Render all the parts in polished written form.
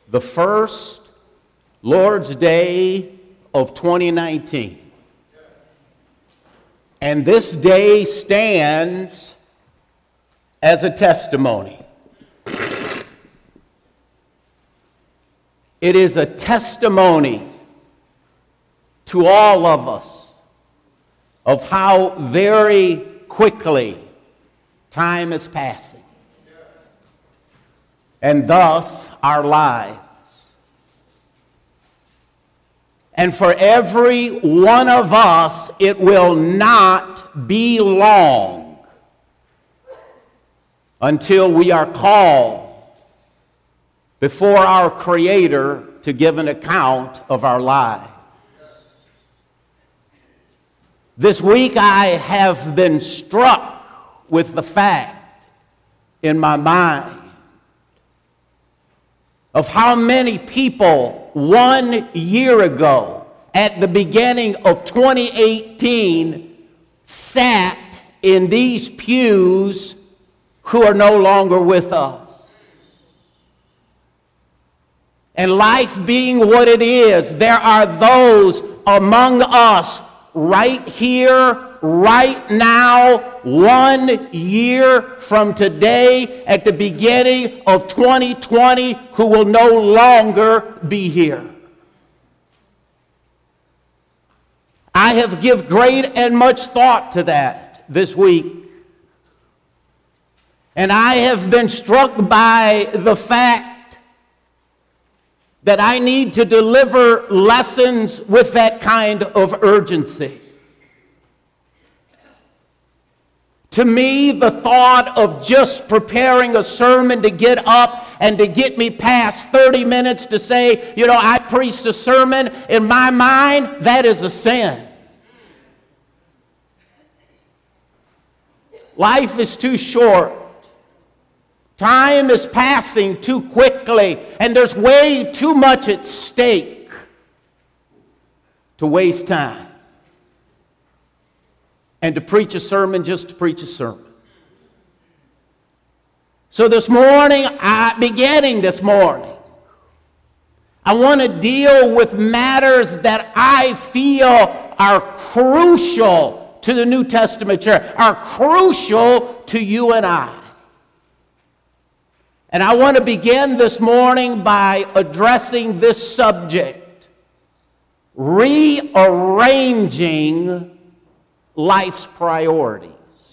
the first Lord's Day of 2019. And this day stands as a testimony. It is a testimony to all of us of how very quickly time is passing, and thus our lives. And for every one of us, it will not be long until we are called before our Creator to give an account of our lives. This week I have been struck with the fact in my mind of how many people 1 year ago at the beginning of 2018 sat in these pews who are no longer with us. And life being what it is, there are those among us right here, right now, 1 year from today, at the beginning of 2020, who will no longer be here. I have given great and much thought to that this week. And I have been struck by the fact that I need to deliver lessons with that kind of urgency. To me, the thought of just preparing a sermon to get up and to get me past 30 minutes to say, I preached a sermon, in my mind, that is a sin. Life is too short. Time is passing too quickly, and there's way too much at stake to waste time and to preach a sermon just to preach a sermon. So this morning, beginning this morning, I want to deal with matters that I feel are crucial to the New Testament church, are crucial to you and I. And I want to begin this morning by addressing this subject: rearranging life's priorities.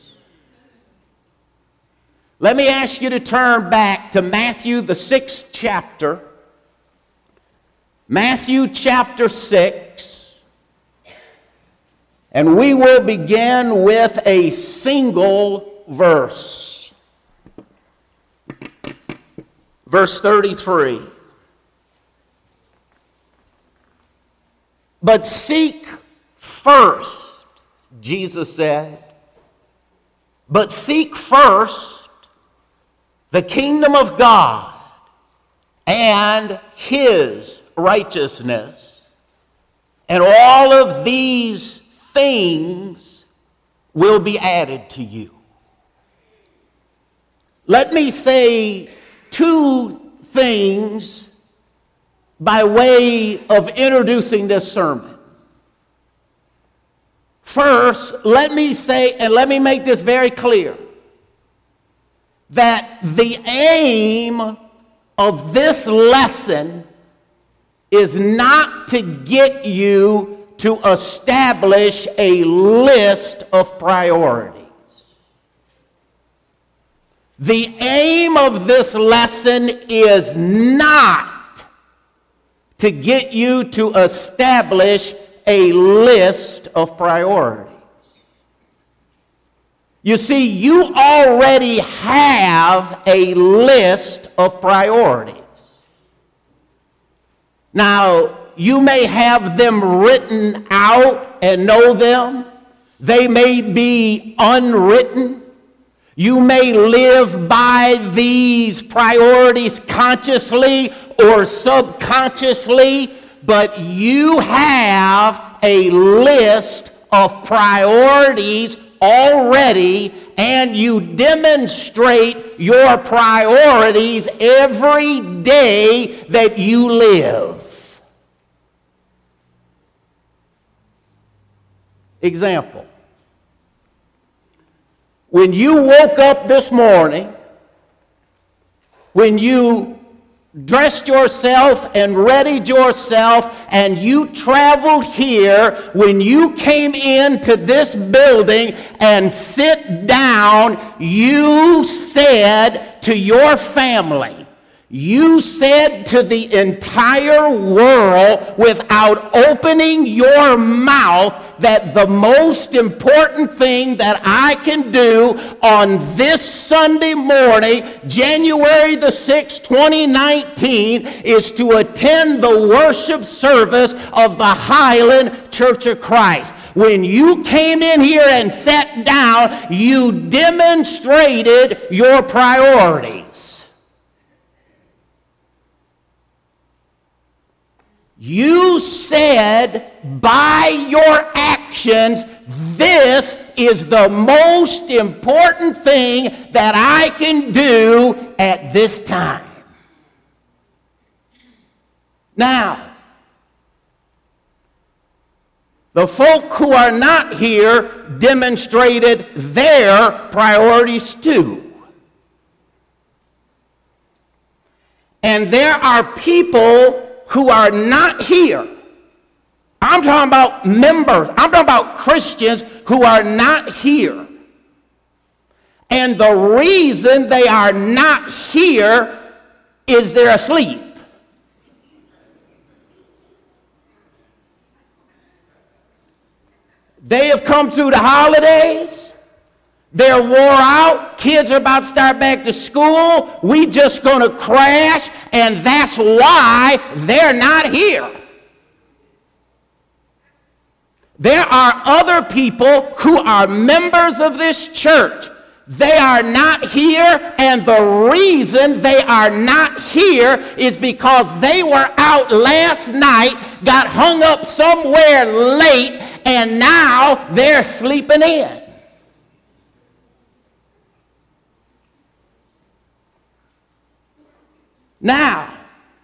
Let me ask you to turn back to Matthew, the 6th chapter. Matthew chapter 6. And we will begin with a single verse. Verse 33. But seek first, Jesus said, but seek first the kingdom of God and His righteousness, and all of these things will be added to you. Let me say two things by way of introducing this sermon. First, let me say, and let me make this very clear, that the aim of this lesson is not to get you to establish a list of priorities. The aim of this lesson is not to get you to establish a list of priorities. You see, you already have a list of priorities. Now, you may have them written out and know them. They may be unwritten. You may live by these priorities consciously or subconsciously, but you have a list of priorities already and you demonstrate your priorities every day that you live. Example. When you woke up this morning, when you dressed yourself and readied yourself and you traveled here, when you came into this building and sit down, you said to your family, you said to the entire world without opening your mouth that the most important thing that I can do on this Sunday morning, January the 6th, 2019, is to attend the worship service of the Highland Church of Christ. When you came in here and sat down, you demonstrated your priorities. You said by your actions, this is the most important thing that I can do at this time. Now, the folk who are not here demonstrated their priorities too. And there are people who are not here. I'm talking about members. I'm talking about Christians who are not here. And the reason they are not here is they're asleep. They have come through the holidays. They're wore out. Kids are about to start back to school. We just going to crash, and that's why they're not here. There are other people who are members of this church. They are not here, and the reason they are not here is because they were out last night, got hung up somewhere late, and now they're sleeping in. Now,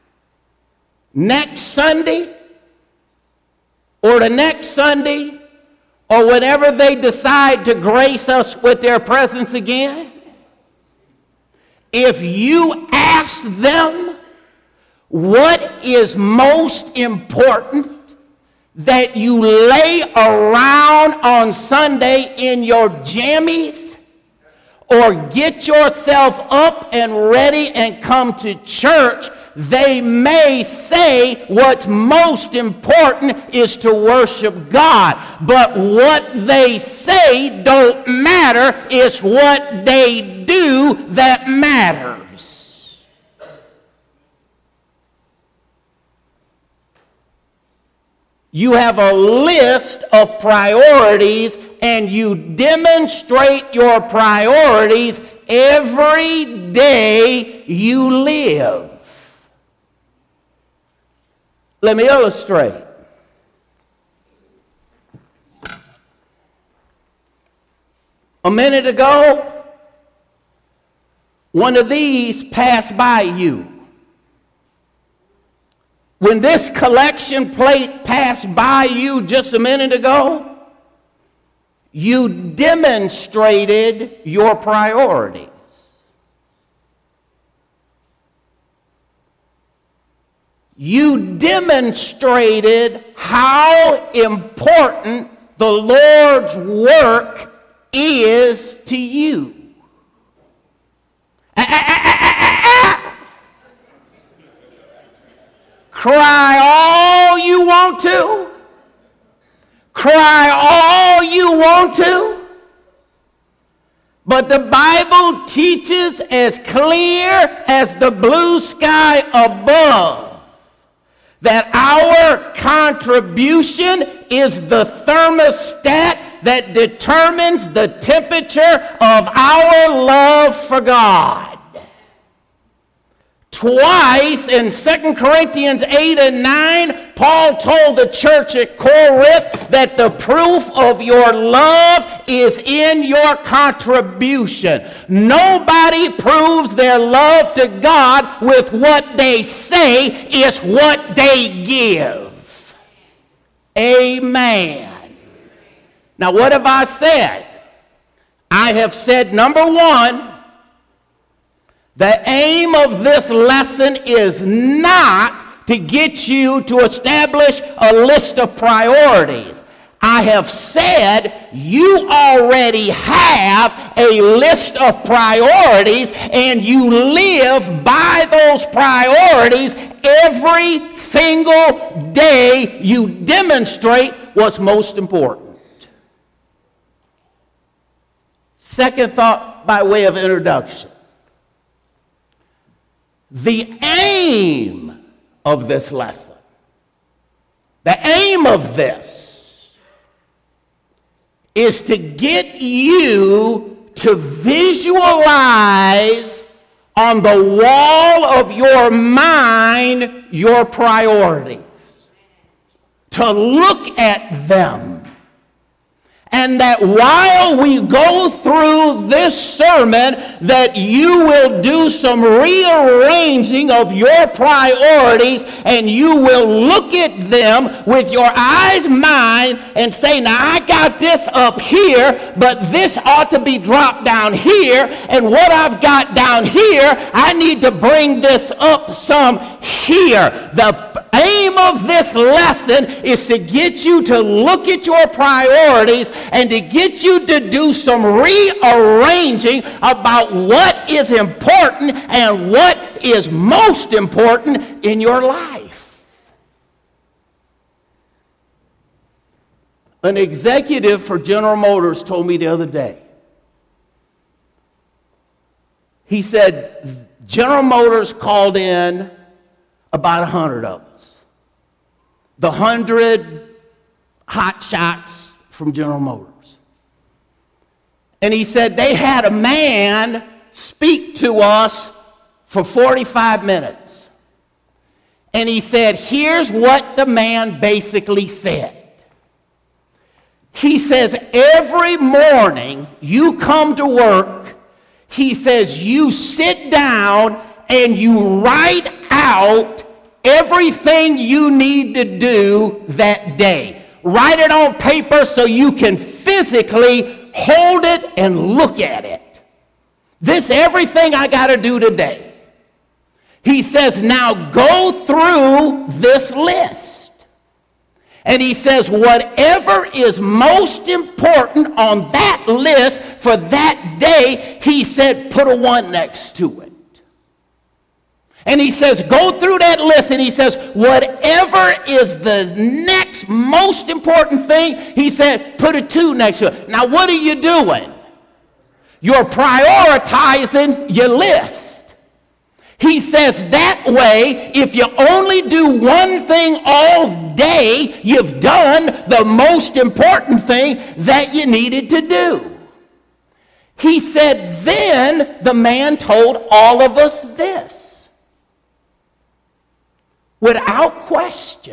next Sunday, or the next Sunday, or whenever they decide to grace us with their presence again, if you ask them what is most important that you lay around on Sunday in your jammies, or get yourself up and ready and come to church, they may say what's most important is to worship God. But what they say don't matter. It's what they do that matters. You have a list of priorities, and you demonstrate your priorities every day you live. Let me illustrate. A minute ago, one of these passed by you. When this collection plate passed by you just a minute ago, you demonstrated your priorities. You demonstrated how important the Lord's work is to you. Cry all you want to. Cry all you want to. But the Bible teaches as clear as the blue sky above that our contribution is the thermostat that determines the temperature of our love for God. Twice in 2 Corinthians 8 and 9, Paul told the church at Corinth that the proof of your love is in your contribution. Nobody proves their love to God with what they say, it's what they give. Amen. Now, what have I said? I have said, number one, the aim of this lesson is not to get you to establish a list of priorities. I have said you already have a list of priorities and you live by those priorities every single day. You demonstrate what's most important. Second thought by way of introduction. The aim of this lesson, the aim of this is to get you to visualize on the wall of your mind your priorities, to look at them. And that while we go through this sermon, that you will do some rearranging of your priorities and you will look at them with your eyes, mind, and say, now I got this up here, but this ought to be dropped down here, and what I've got down here, I need to bring this up some here. The aim of this lesson is to get you to look at your priorities and to get you to do some rearranging about what is important and what is most important in your life. An executive for General Motors told me the other day, he said General Motors called in about 100 of us. The 100 hot shots from General Motors. And he said they had a man speak to us for 45 minutes. And he said, here's what the man basically said. He says, every morning you come to work, he says, you sit down and you write out everything you need to do that day. Write it on paper so you can physically hold it and look at it. This everything I got to do today. He says, now go through this list. And he says, whatever is most important on that list for that day, he said, put a 1 next to it. And he says, go through that list, and he says, whatever is the next most important thing, he said, put a 2 next to it. Now, what are you doing? You're prioritizing your list. He says that way, if you only do one thing all day, you've done the most important thing that you needed to do. He said, then the man told all of us this. Without question,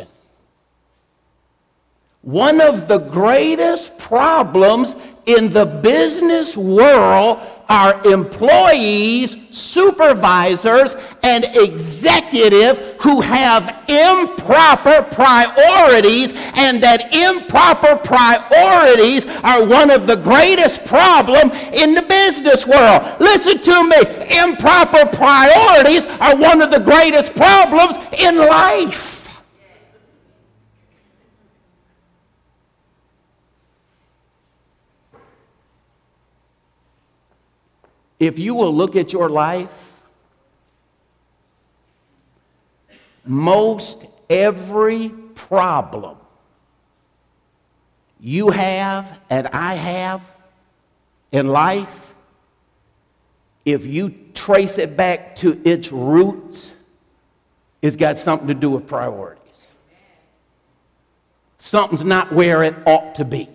one of the greatest problems in the business world are employees, supervisors, and executives who have improper priorities, and that improper priorities are one of the greatest problems in the business world. Listen to me, improper priorities are one of the greatest problems in life. If you will look at your life, most every problem you have and I have in life, if you trace it back to its roots, it's got something to do with priorities. Something's not where it ought to be.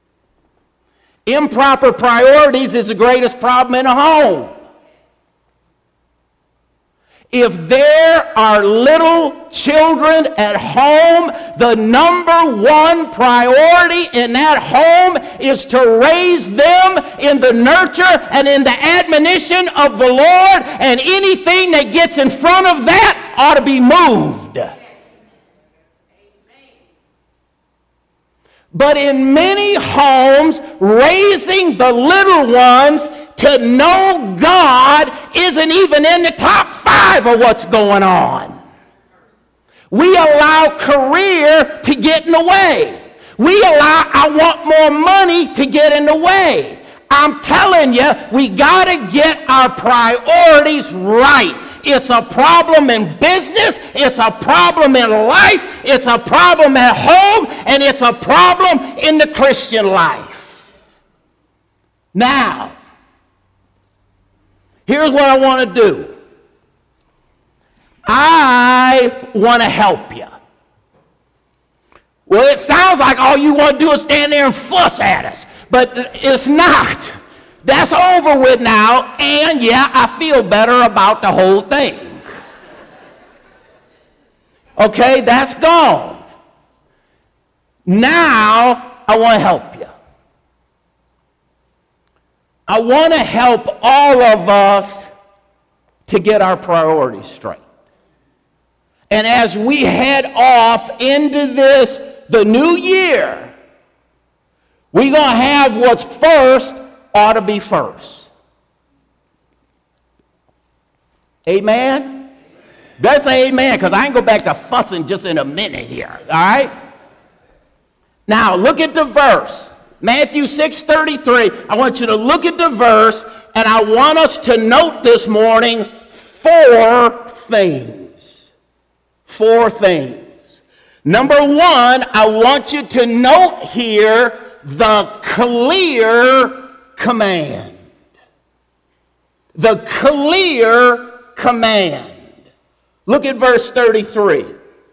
Improper priorities is the greatest problem in a home. If there are little children at home, the number one priority in that home is to raise them in the nurture and in the admonition of the Lord, and anything that gets in front of that ought to be moved. But in many homes, raising the little ones to know God isn't even in the top 5 of what's going on. We allow career to get in the way. We allow, I want more money to get in the way. I'm telling you, we got to get our priorities right. It's a problem in business, it's a problem in life, it's a problem at home, and it's a problem in the Christian life. Now, here's what I want to do. I want to help you. Well, it sounds like all you want to do is stand there and fuss at us, but it's not. That's over with now, and yeah, I feel better about the whole thing. Okay, that's gone. Now, I want to help you. I want to help all of us to get our priorities straight. And as we head off into this, the new year, we're going to have what's first ought to be first. Amen? Better say amen, because I ain't go back to fussing just in a minute here. All right? Now, look at the verse. Matthew 6:33. I want you to look at the verse, and I want us to note this morning 4 things. 4 things. Number 1, I want you to note here the clear command. The clear command. Look at verse 33.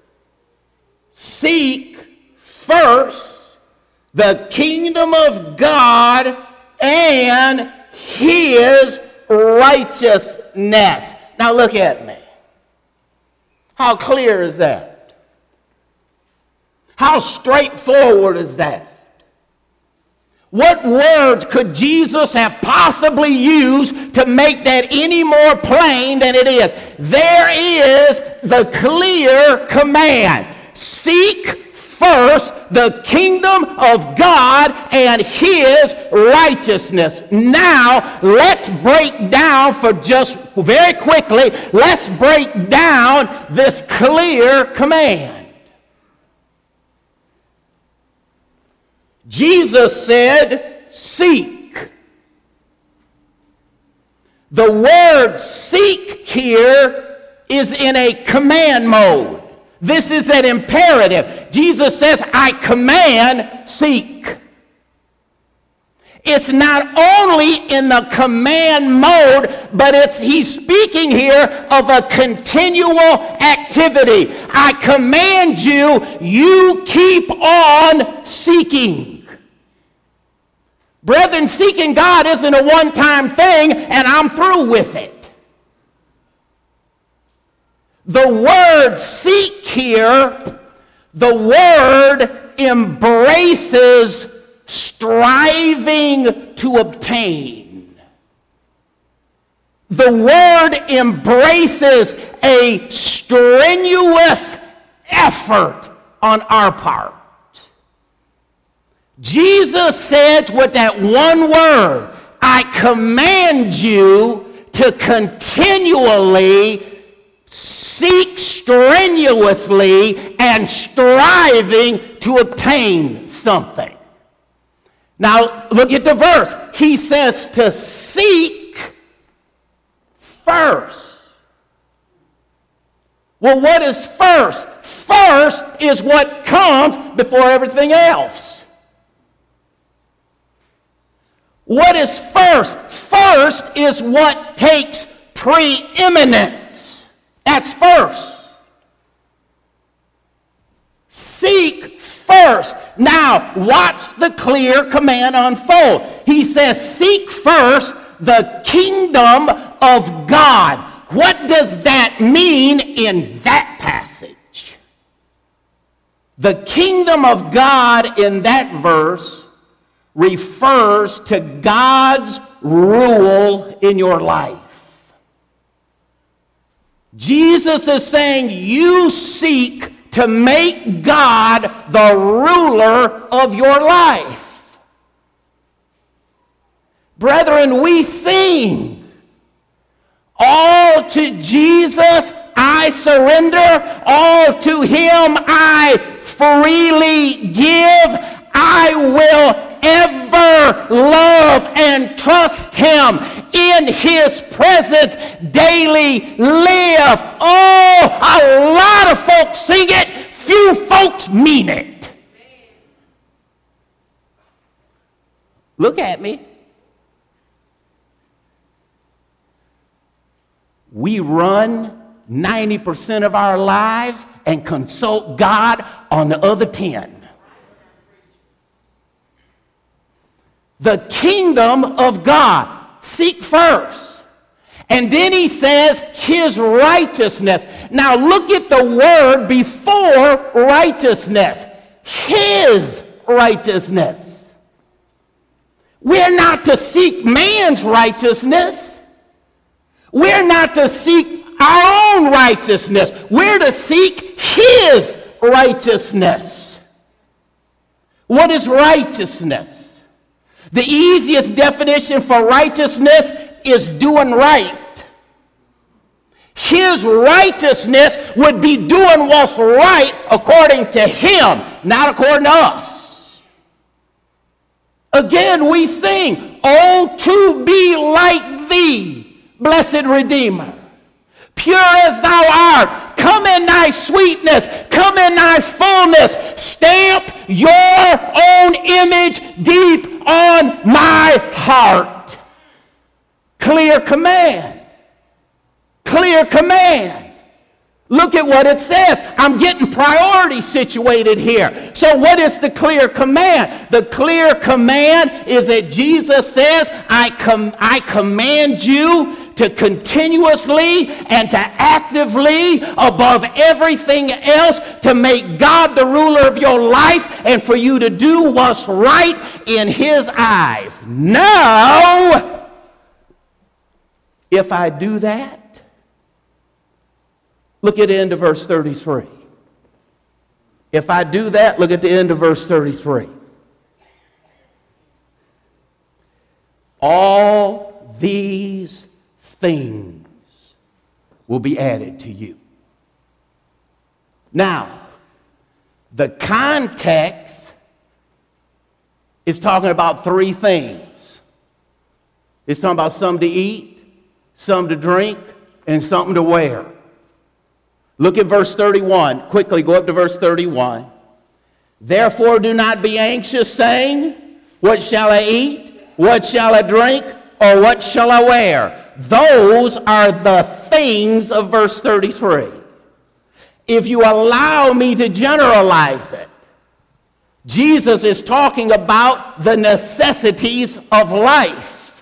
Seek first the kingdom of God and his righteousness. Now look at me. How clear is that? How straightforward is that? What words could Jesus have possibly used to make that any more plain than it is? There is the clear command. Seek first the kingdom of God and his righteousness. Now, let's break down for just very quickly, let's break down this clear command. Jesus said, seek. The word seek here is in a command mode. This is an imperative. Jesus says, I command, seek. It's not only in the command mode, but he's speaking here of a continual activity. I command you, you keep on seeking. Brethren, seeking God isn't a one-time thing and I'm through with it. The word seek here, the word embraces striving to obtain. The word embraces a strenuous effort on our part. Jesus said with that one word, I command you to continually seek strenuously and striving to obtain something. Now, look at the verse. He says to seek first. Well, what is first? First is what comes before everything else. What is first? First is what takes preeminence. That's first. Seek first. Now, watch the clear command unfold. He says, seek first the kingdom of God. What does that mean in that passage? The kingdom of God in that verse refers to God's rule in your life. Jesus is saying you seek to make God the ruler of your life. Brethren, we sing, all to Jesus I surrender, all to him I freely give. I will ever love and trust him, in his presence daily live. Oh, a lot of folks sing it, few folks mean it. Look at me. We run 90% of our lives and consult God on the other 10. The kingdom of God, seek first. And then he says his righteousness. Now look at the word before righteousness. His righteousness. We're not to seek man's righteousness. We're not to seek our own righteousness. We're to seek his righteousness. What is righteousness? The easiest definition for righteousness is doing right. His righteousness would be doing what's right according to him, not according to us. Again, we sing, oh, to be like thee, blessed Redeemer. Pure as thou art, come in thy sweetness, come in thy fullness, stamp your own image deep on my heart. Clear command. Clear command. Look at what it says. I'm getting priority situated here. So what is the clear command? The clear command is that Jesus says, I command you to continuously and to actively, above everything else, to make God the ruler of your life and for you to do what's right in his eyes. Now, if I do that, look at the end of verse 33. If I do that, look at the end of verse 33. All these things will be added to you. Now, the context is talking about three things. It's talking about something to eat, something to drink, and something to wear. Look at verse 31. Quickly, go up to verse 31. Therefore, do not be anxious, saying, what shall I eat? What shall I drink? Or what shall I wear? Those are the things of verse 33. If you allow me to generalize it, Jesus is talking about the necessities of life.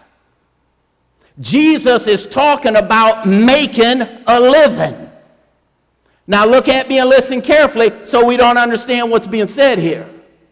Jesus is talking about making a living. Now look at me and listen carefully so we don't understand what's being said here.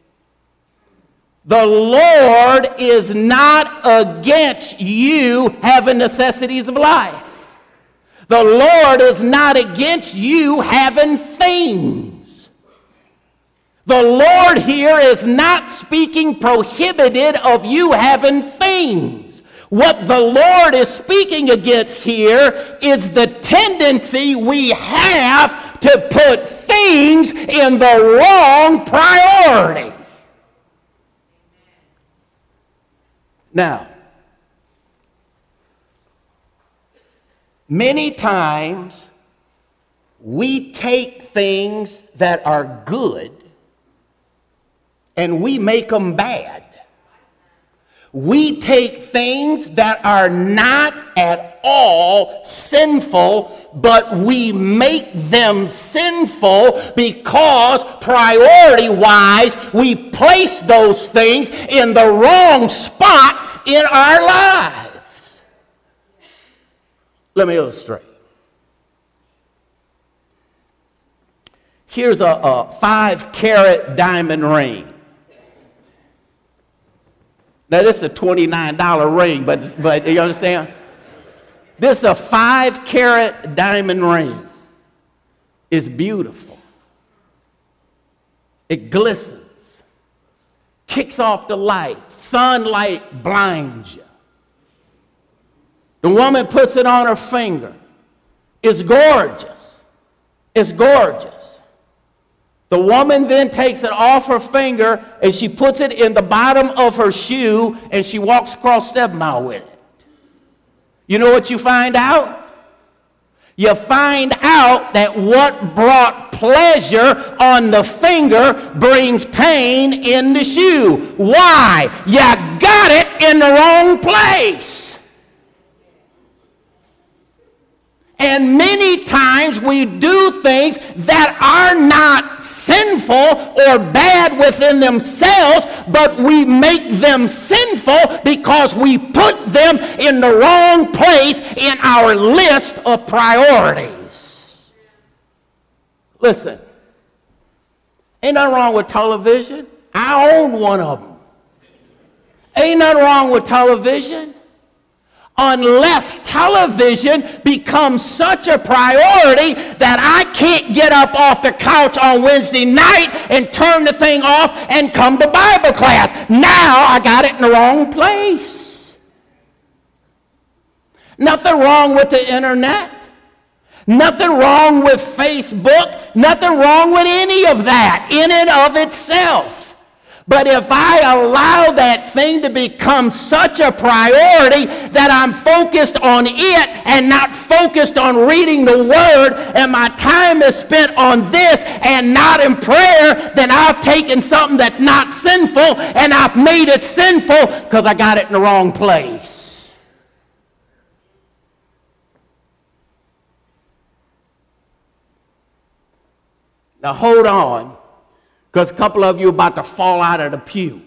The Lord is not against you having necessities of life. The Lord is not against you having things. The Lord here is not speaking prohibited of you having things. What the Lord is speaking against here is the tendency we have to put things in the wrong priority. Now, many times we take things that are good and we make them bad. We take things that are not at all sinful, but we make them sinful because priority-wise we place those things in the wrong spot in our lives. Let me illustrate. Here's a 5-carat diamond ring. Now, this is a $29 ring, but you understand? This is a 5-carat diamond ring. It's beautiful. It glistens. Kicks off the light. Sunlight blinds you. The woman puts it on her finger. It's gorgeous. It's gorgeous. The woman then takes it off her finger and she puts it in the bottom of her shoe and she walks across 7 Mile with it. You know what you find out? You find out that what brought pleasure on the finger brings pain in the shoe. Why? You got it in the wrong place. And many times we do things that are not sinful or bad within themselves, but we make them sinful because we put them in the wrong place in our list of priorities. Listen, ain't nothing wrong with television. I own one of them. Ain't nothing wrong with television. Unless television becomes such a priority that I can't get up off the couch on Wednesday night and turn the thing off and come to Bible class. Now I got it in the wrong place. Nothing wrong with the internet. Nothing wrong with Facebook. Nothing wrong with any of that in and of itself. But if I allow that thing to become such a priority that I'm focused on it and not focused on reading the Word, and my time is spent on this and not in prayer, then I've taken something that's not sinful and I've made it sinful because I got it in the wrong place. Now hold on. Because a couple of you are about to fall out of the pew.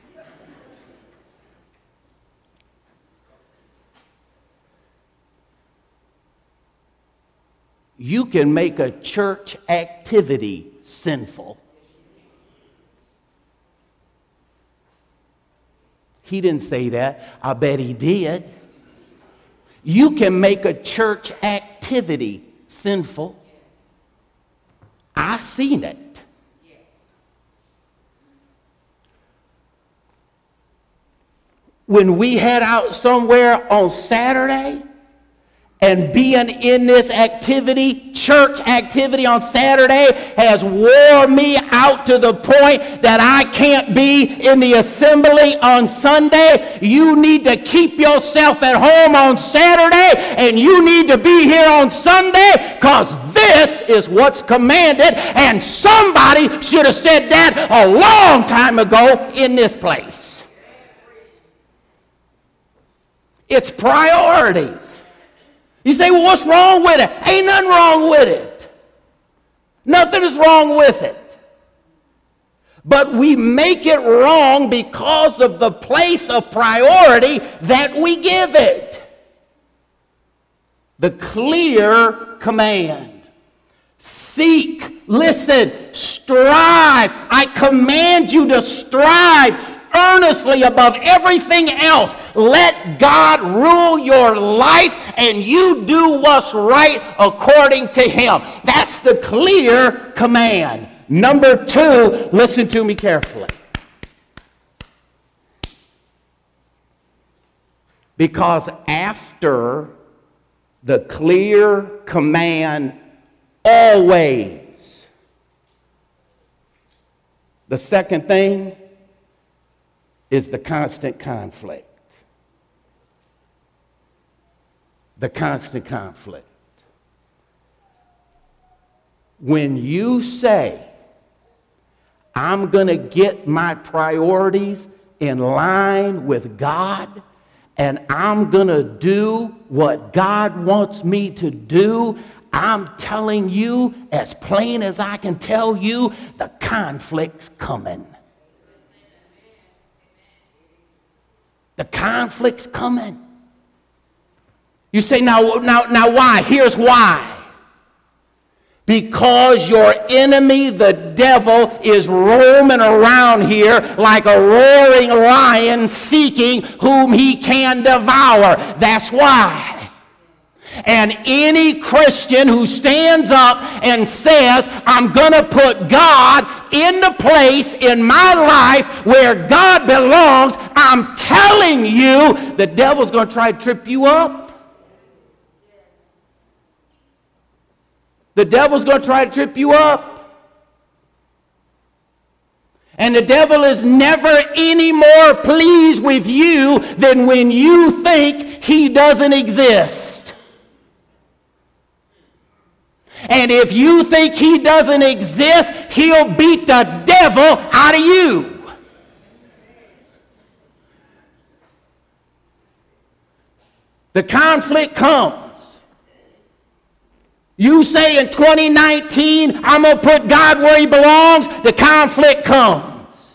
You can make a church activity sinful. He didn't say that. I bet he did. You can make a church activity sinful. I've seen it. When we head out somewhere on Saturday and being in this activity, church activity on Saturday has wore me out to the point that I can't be in the assembly on Sunday. You need to keep yourself at home on Saturday and you need to be here on Sunday because this is what's commanded, and somebody should have said that a long time ago in this place. It's priorities. You say, well, what's wrong with it? Ain't nothing wrong with it. Nothing is wrong with it. But we make it wrong because of the place of priority that we give it. The clear command. Seek, listen, strive. I command you to strive earnestly above everything else. Let God rule your life and you do what's right according to Him. That's the clear command. Number 2, listen to me carefully. Because after the clear command, always, the second thing is the constant conflict. The constant conflict. When you say, I'm going to get my priorities in line with God, and I'm going to do what God wants me to do, I'm telling you, as plain as I can tell you, the conflict's coming. The conflict's coming. You say, now why? Here's why. Because your enemy, the devil, is roaming around here like a roaring lion seeking whom he can devour. That's why. And any Christian who stands up and says, I'm going to put God in the place in my life where God belongs, I'm telling you, the devil's going to try to trip you up. The devil's going to try to trip you up. And the devil is never any more pleased with you than when you think he doesn't exist. And if you think he doesn't exist, he'll beat the devil out of you. The conflict comes. You say in 2019, I'm going to put God where he belongs, the conflict comes.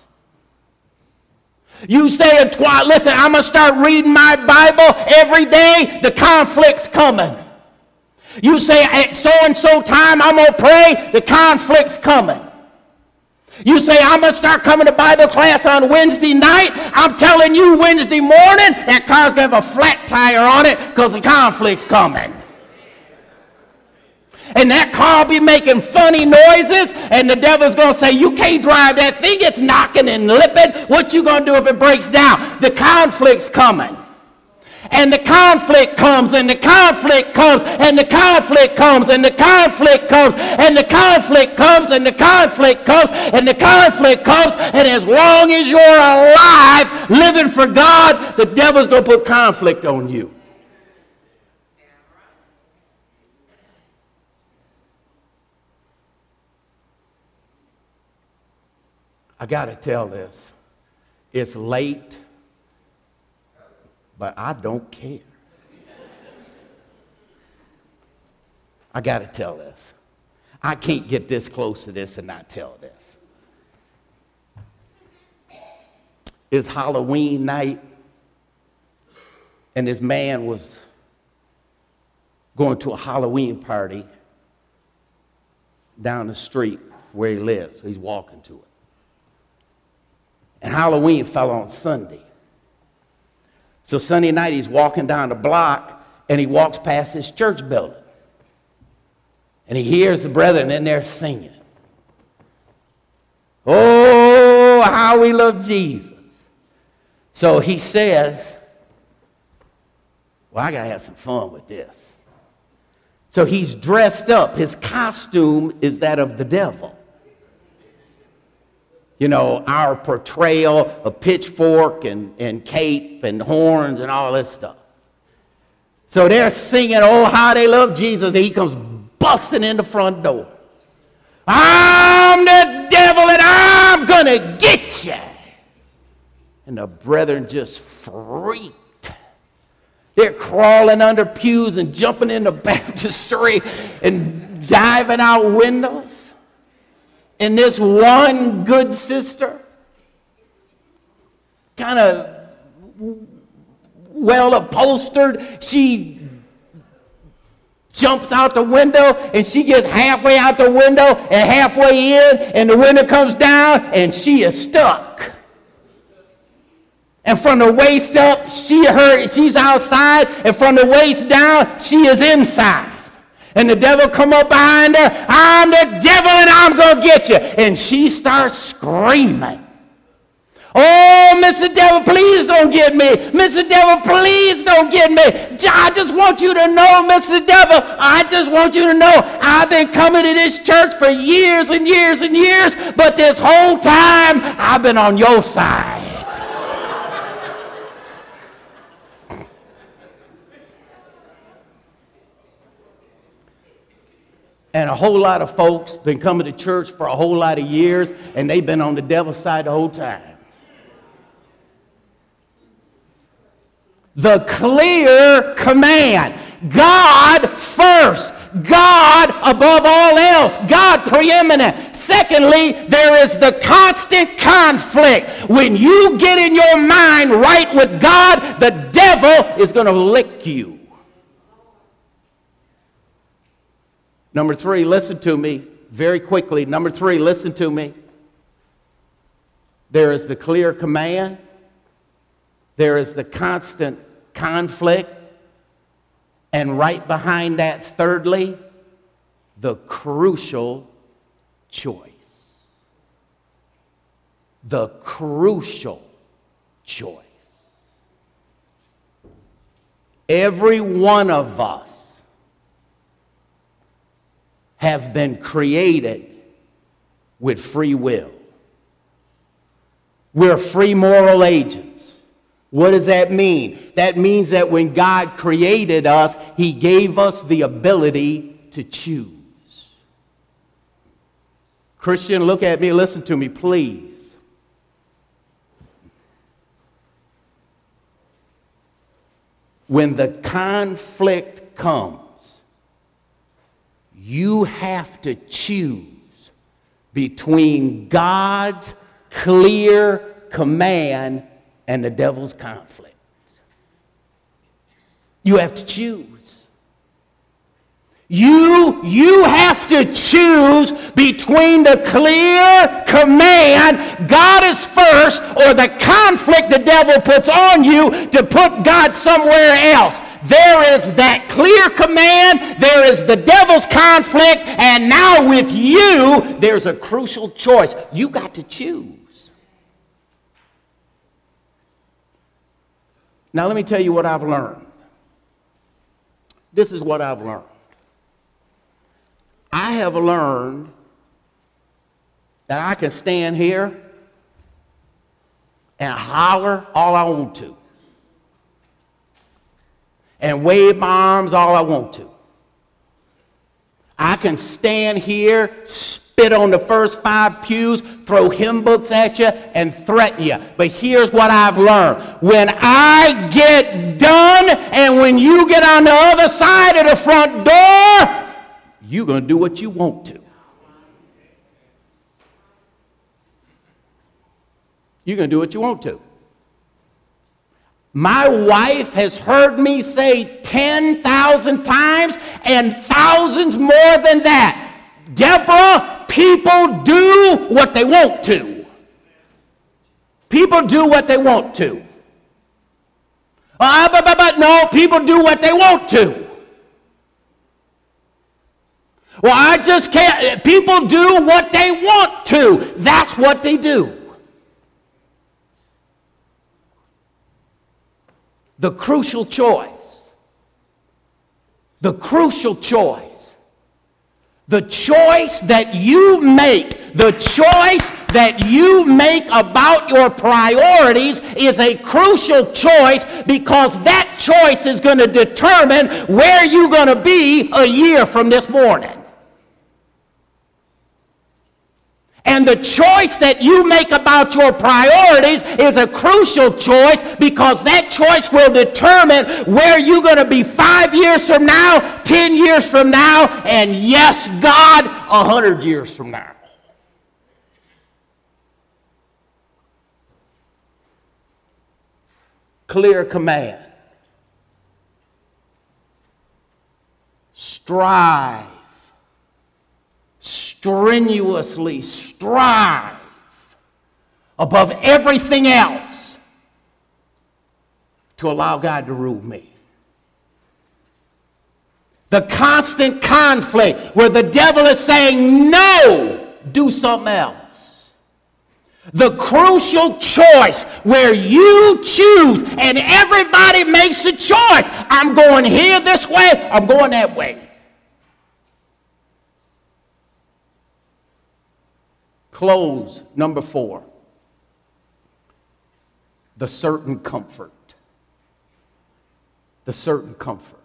You say, listen, I'm going to start reading my Bible every day, the conflict's coming. You say, at so-and-so time, I'm going to pray, the conflict's coming. You say, I'm going to start coming to Bible class on Wednesday night. I'm telling you, Wednesday morning, that car's going to have a flat tire on it because the conflict's coming. And that car will be making funny noises, and the devil's going to say, you can't drive that thing. It's knocking and lipping. What you going to do if it breaks down? The conflict's coming. And the conflict comes, and the conflict comes, and the conflict comes, and the conflict comes, and the conflict comes, and the conflict comes, and the conflict comes, and as long as you're alive, living for God, the devil's going to put conflict on you. I got to tell this. It's late, but I don't care. I got to tell this. I can't get this close to this and not tell this. It's Halloween night, and this man was going to a Halloween party down the street where he lives. So he's walking to it. And Halloween fell on Sunday. So Sunday night he's walking down the block and he walks past this church building. And he hears the brethren in there singing. Oh, how we love Jesus. So he says, well, I got to have some fun with this. So he's dressed up. His costume is that of the devil. You know, our portrayal of pitchfork and cape and horns and all this stuff. So they're singing, oh, how they love Jesus, and he comes busting in the front door. I'm the devil and I'm going to get you. And the brethren just freaked. They're crawling under pews and jumping in the baptistry and diving out windows. And this one good sister, kind of well upholstered, she jumps out the window and she gets halfway out the window and halfway in, and the window comes down and she is stuck. And from the waist up, she's outside, and from the waist down, she is inside. And the devil come up behind her, I'm the devil and I'm going to get you. And she starts screaming. Oh, Mr. Devil, please don't get me. Mr. Devil, please don't get me. I just want you to know, Mr. Devil, I just want you to know I've been coming to this church for years and years and years, but this whole time I've been on your side. And a whole lot of folks been coming to church for a whole lot of years, and they've been on the devil's side the whole time. The clear command, God first, God above all else, God preeminent. Secondly, there is the constant conflict. When you get in your mind right with God, the devil is going to lick you. Number three, listen to me very quickly. Number three, listen to me. There is the clear command. There is the constant conflict. And right behind that, thirdly, the crucial choice. The crucial choice. Every one of us have been created with free will. We're free moral agents. What does that mean? That means that when God created us, He gave us the ability to choose. Christian, look at me, listen to me, please. When the conflict comes, you have to choose between God's clear command and the devil's conflict. You have to choose. You have to choose between the clear command, God is first, or the conflict the devil puts on you to put God somewhere else. There is that clear command, there is the devil's conflict, and now with you, there's a crucial choice. You got to choose. Now let me tell you what I've learned. This is what I've learned. I have learned that I can stand here and holler all I want to, and wave my arms all I want to. I can stand here, spit on the first 5 pews, throw hymn books at you, and threaten you. But here's what I've learned. When I get done, and when you get on the other side of the front door, you're going to do what you want to. You're going to do what you want to. My wife has heard me say 10,000 times and thousands more than that, Deborah, people do what they want to. People do what they want to. But no, people do what they want to. Well, I just can't. People do what they want to. That's what they do. The crucial choice. The crucial choice. The choice that you make. The choice that you make about your priorities is a crucial choice, because that choice is going to determine where you're going to be a year from this morning. And the choice that you make about your priorities is a crucial choice, because that choice will determine where you're going to be 5 years from now, 10 years from now, and yes, God, 100 years from now. Clear command. Strive. Strenuously strive above everything else to allow God to rule me. The constant conflict where the devil is saying, no, do something else. The crucial choice where you choose and everybody makes a choice. I'm going here this way, I'm going that way. Close, number 4. The certain comfort. The certain comfort.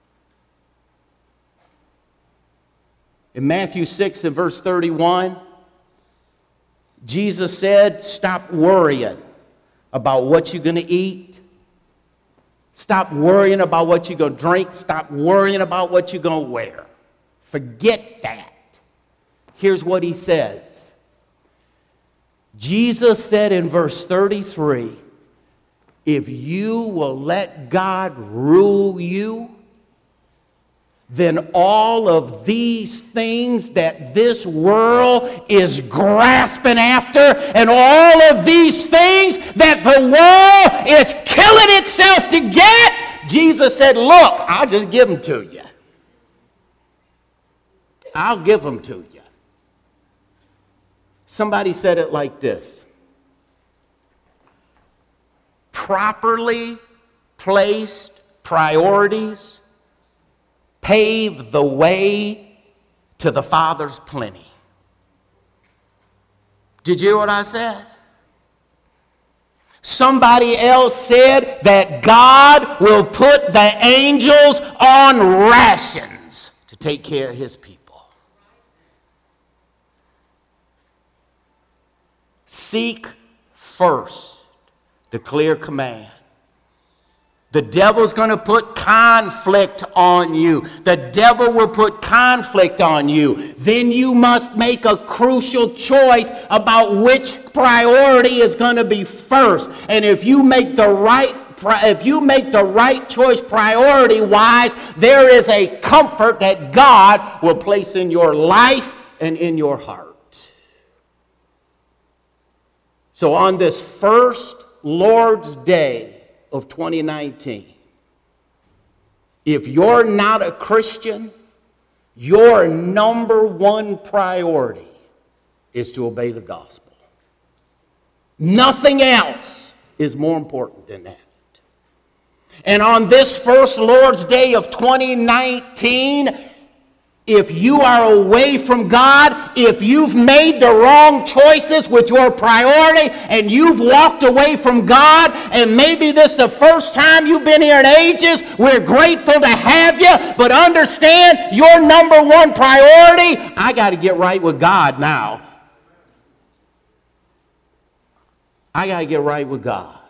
In Matthew 6 and verse 31, Jesus said, stop worrying about what you're going to eat. Stop worrying about what you're going to drink. Stop worrying about what you're going to wear. Forget that. Here's what he says. Jesus said in verse 33, if you will let God rule you, then all of these things that this world is grasping after, and all of these things that the world is killing itself to get, Jesus said, look, I'll just give them to you. I'll give them to you. Somebody said it like this: properly placed priorities pave the way to the Father's plenty. Did you hear what I said? Somebody else said that God will put the angels on rations to take care of his people. Seek first the clear command. The devil's going to put conflict on you. The devil will put conflict on you. Then you must make a crucial choice about which priority is going to be first. And if you make the right choice priority-wise, there is a comfort that God will place in your life and in your heart. So on this first Lord's Day of 2019, if you're not a Christian, your number one priority is to obey the gospel. Nothing else is more important than that. And on this first Lord's Day of 2019, if you are away from God, if you've made the wrong choices with your priority and you've walked away from God, and maybe this is the first time you've been here in ages, we're grateful to have you, but understand your number one priority, I got to get right with God now. I got to get right with God.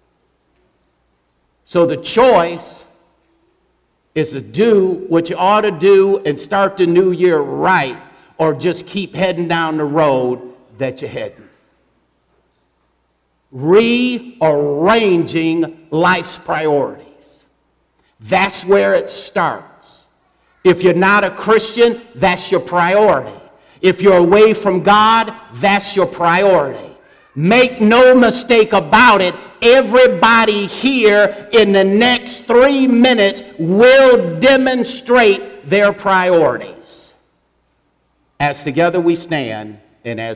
So the choice is to do what you ought to do and start the new year right, or just keep heading down the road that you're heading. Rearranging life's priorities. That's where it starts. If you're not a Christian, that's your priority. If you're away from God, that's your priority. Make no mistake about it, everybody here in the next 3 minutes will demonstrate their priorities. As together we stand and as